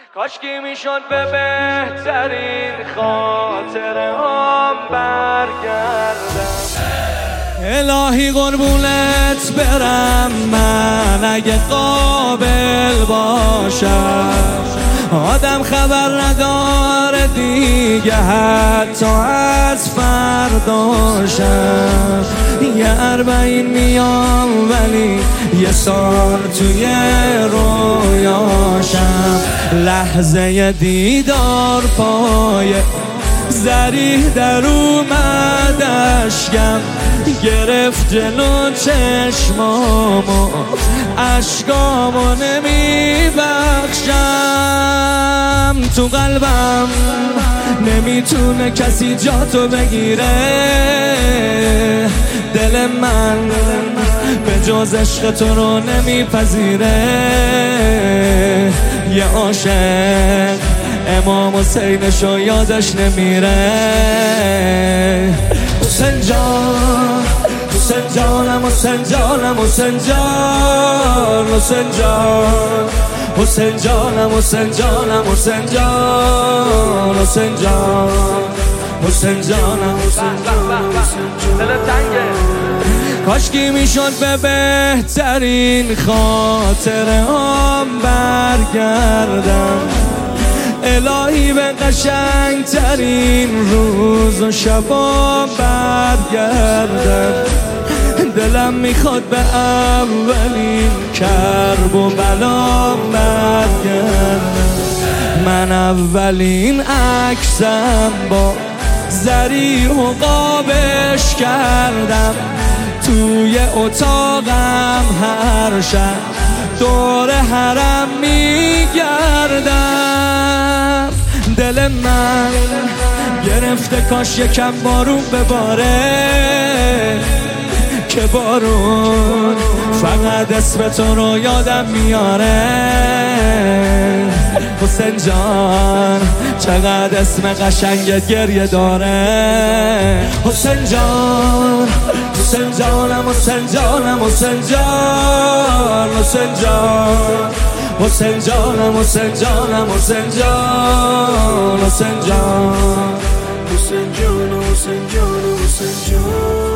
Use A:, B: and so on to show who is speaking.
A: کاشکی میشد به بهترین خاطره هم برگردم. الهی قربونت برم من اگه قابل باشم، آدم خبر نداره دیگه حتی از فرداشم. یه 40 میام ولی یه سال توی رویاشم. لحظه دیدار پای زریح در اومد اشکم، گرفت جلو چشمامو اشکامو نمیبخشم. تو قلبم نمیتونه کسی جاتو بگیره، دل من به جز عشق تو رو نمیپذیره. یه عاشق امام حسینشو یادش نمیره. حسین جان، حسین جانم، حسین جانم، حسین جان، حسین جان، حسین جانم، حسین جانم، حسین جان، حسین جان، حسین جانم، حسین جانم، حسین جان. کاشکی میشد به بهترین خاطره هم برگردم. الهی به قشنگ ترین روز و شبا برگردم. دلم میخواد به اولین کرب و بلا برگردم. من اولین عکسم با زریح و قابش کردم، توی اتاقم هر شب دور حرم میگردم. دل من گرفته کاش یکم بارون بباره، که بارون فقط اسم تو رو یادم میاره. حسین جان چقدر اسم قشنگت گریه داره. حسین جان، حسین جانم، حسین جانم، حسین جان، حسین جان، حسین جانم، حسین جانم، حسین جان، حسین جان، حسین جان، حسین جان، حسین جان.